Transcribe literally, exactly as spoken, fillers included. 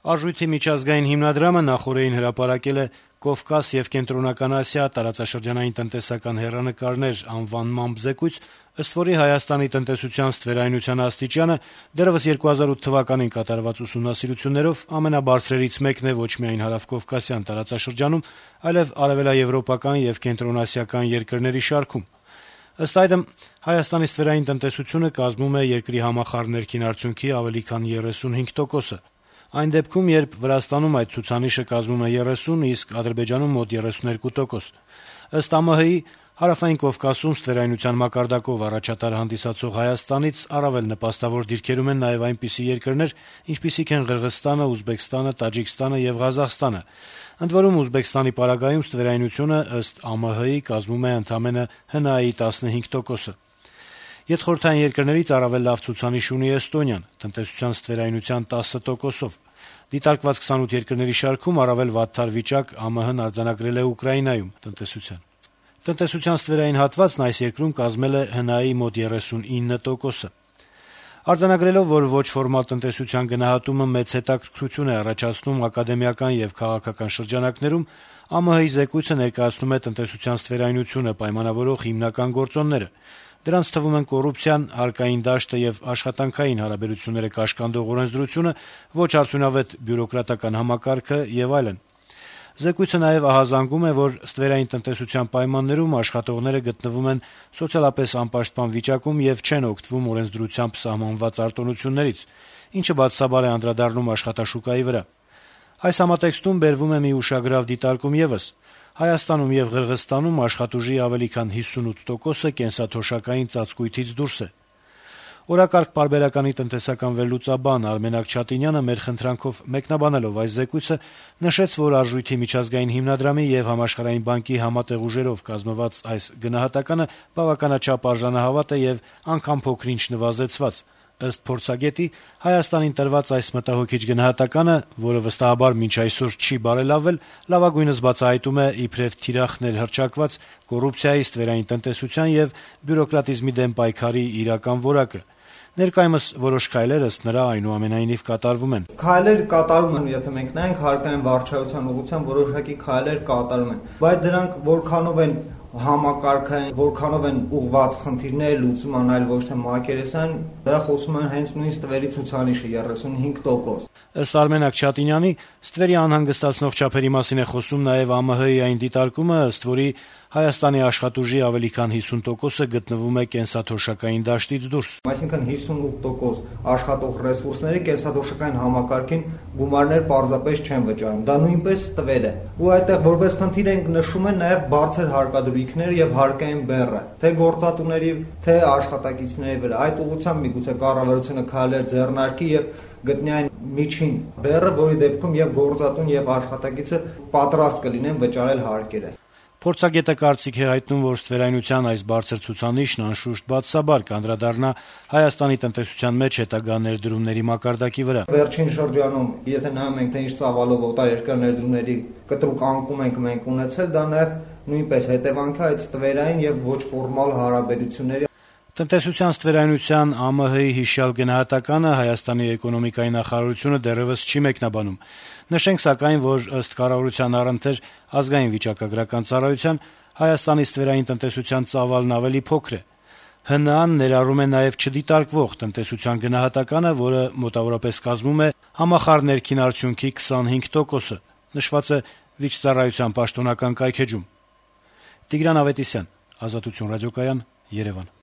Արժույթի միջազգային հիմնադրամը նախօրեին հրապարակել է «Կովկաս եւ Կենտրոնական Ասիա. տարածաշրջանային տնտեսական հեռանկարներ» անվանմամբ զեկույց, ըստ որի Հայաստանի տնտեսության ստվերայնության աստիճանը դեռեւս երկու հազար ութ թվականին կատարված ուսումնասիրություններով ամենաբարձրերից մեկն է ոչ միայն հարավկովկասյան տարածաշրջանում, այլեւ արեւելաեվրոպական եւ կենտրոնասիական երկրների շարքում։ Ըստ այդմ, Հայաստանի ստվերային տնտեսությունը կազմում է երկրի համախառն ներքին արդյունքի ավելի քան երեսունհինգ տոկոսը։ Այն դեպքում, երբ Վրաստանում այդ ցուցանիշը կազմում է երեսուն, իսկ Ադրբեջանում մոտ երեսունհինգ տոկոս։ Ըստ ԱՄՀ-ի, Հարավային Կովկասում ստվերայնության մակարդակով առաջատար հանդիսացող Հայաստանից առավել նպաստավոր դիրքերում են նաև այնպիսի երկրներ, ինչպիսիք են Ղրղըզստանը, Ուզբեկստանը, Տաջիկստանը եւ Ղազախստանը։ Ընդ որում, Ուզբեկստանի պարագայում ստվերայնությունը ըստ ԱՄՀ-ի կազմում է ընդամենը ՀՆԱ-ի տասնհինգ տոկոսը։ Ետխորհրդային երկրներից առավել լավ ցուցանիշ ունի Էստոնիան՝ տնտեսության ստվերայնության տասը տոկոսով։ Դիտարկված քսանութ երկրների շարքում առավել վատթար վիճակ ԱՄՀ-ն արձանագրել է Ուկրաինայում տնտեսության։ Տնտեսության ստվերային հատվածն այս երկրում կազմել է ՀՆԱ-ի մոտ երեսունինը տոկոսը։ Արձանագրելով, որ ոչ ֆորմալ տնտեսության գնահատումը մեծ հետաքրքրություն է առաջացնում ակադեմիական եւ քաղաքական շրջանակներում, ԱՄՀ-ի զեկույցը ներկայացնում է տնտեսության ստվերայնությունը պայմանավորող հիմնական գործոնները։ Դրանց թվում են կոռուպցիան, հարկային դաշտը եւ աշխատանքային հարաբերությունները կաշկանդող օրենսդրությունը, ոչ արդյունավետ բյուրոկրատական համակարգը եւ այլն։ Զեկույցը նաեւ ահազանգում է, որ ստվերային տնտեսության պայմաններում աշխատողները գտնվում են սոցիալապես անպաշտպան վիճակում եւ չեն օգտվում օրենսդրությամբ սահմանված արտոնություններից, ինչը բացասաբար է անդրադառնում աշխատաշուկայի վրա։ Այս համատեքստում բերվում է մի ուշագրավ դիտարկում եւս. Հայաստանում եւ Ղրղըզստանում աշխատուժի ավելի քան հիսունութ տոկոսը կենսաթոշակային ծածկույթից դուրս է։ Օրակարգ պարբերականի տնտեսական վերլուծաբան Արմեն Աքչատինյանը մեր խնդրանքով մեկնաբանելով այս զեկույցը նշեց, որ Արժույթի միջազգային հիմնադրամի եւ Համաշխարհային բանկի համատեղ ուժերով կազմված այս գնահատականը բավականաչափ արժանահավատ է եւ անգամ փոքր-ինչ նվազեցված։ Ըստ փորձագետի, Հայաստանին տրված այս մտահոգիչ գնահատականը, որը վստահաբար մինչ այսօր չի բարելավվել, լավագույնս բացահայտում է իբրև թիրախ ներհռչակված կոռուպցիայի, ստվերային տնտեսության եւ բյուրոկրատիզմի դեմ պայքարի իրական որակը։ Ներկայումս որոշ քայլեր ըստ նրա այնուամենայնիվ կատարվում են։ Քայլեր կատարում են, եթե մենք նայենք հարկային վարչայության ուղղությամբ որոշակի քայլեր կատարում են, բայց դրանք որքանով են համակարգային, որքանով են ուղղված խնդիրների լուծման, այլ ոչ թե մակերեսային, դա խոսում են հենց նույն ստվերի ցուցանիշը երեսունհինգ տոկոս։ Ըստ Արմեն Աքչատինյանի, ստվերի անհանգստացնող չափերի մասին է խոսում նաև ԱՄՀ-ի այն դիտարկումը, ըստ որի Հայաստանի աշխատուժի ավելի քան հիսուն տոկոսը գտնվում է կենսաթոշակային դաշտից դուրս։ Այսինքն հիսունութ տոկոս աշխատող ռեսուրսների կենսաթոշակային համակարգին գումարներ պարզապես չեն վճարում։ Դա նույնպես ստվեր է։ Ու այդտեղ որպես խնդիր ենք նշում են նաև բարձր հարկադրույքներ եւ հարկային բեռը, թե գործատուների, թե աշխատակիցների վրա։ Այդ ուղղությամբ միգուցե կառավարությունը քայլեր ձեռնարկի եւ գտնի այն միջին բեռը, որի դեպքում եւ գործատուն եւ աշխատակիցը պատրաստ կլինեն վճարել հարկերը։ Փորձագետը կարծիք է հայտնում, որ ստվերայնության այս բարձր ցուցանիշն անշուշտ բացասաբար կանդրադառնա Հայաստանի տնտեսության մեջ հետագա ներդրումների մակարդակի վրա։ Վերջին շրջանում, եթե նայում ենք, թե ինչ ծավալով օտար երկրներ ներդրումների կտրուկ անկում ենք մենք ունեցել, դա նաեւ նույնպես հետևանք է այդ ստվերային եւ ոչ ֆորմալ հարաբերությունների։ Տնտեսության ստվերայնության ԱՄՀ-ի հիշյալ գնահատականը Հայաստանի էկոնոմիկայի նախարարությունը դեռևս չի մեկնաբանում։ Նշենք սակայն, որ ըստ կառավարության առընթեր ազգային վիճակագրական ծառայության Հայաստանի ստվերային տնտեսության ծավալն ավելի փոքր է։ ՀՆԱ-ն ներառում է նաև չդիտարկվող տնտեսության գնահատականը, որը մոտավորապես կազմում է համախառն ներքին արդյունքի քսանհինգ տոկոսը, նշված է վիճծառայության պաշտոնական կայքէջում։ Տիգրան Ավետիսյան, Ազատություն ռադիոկայան, Երևան։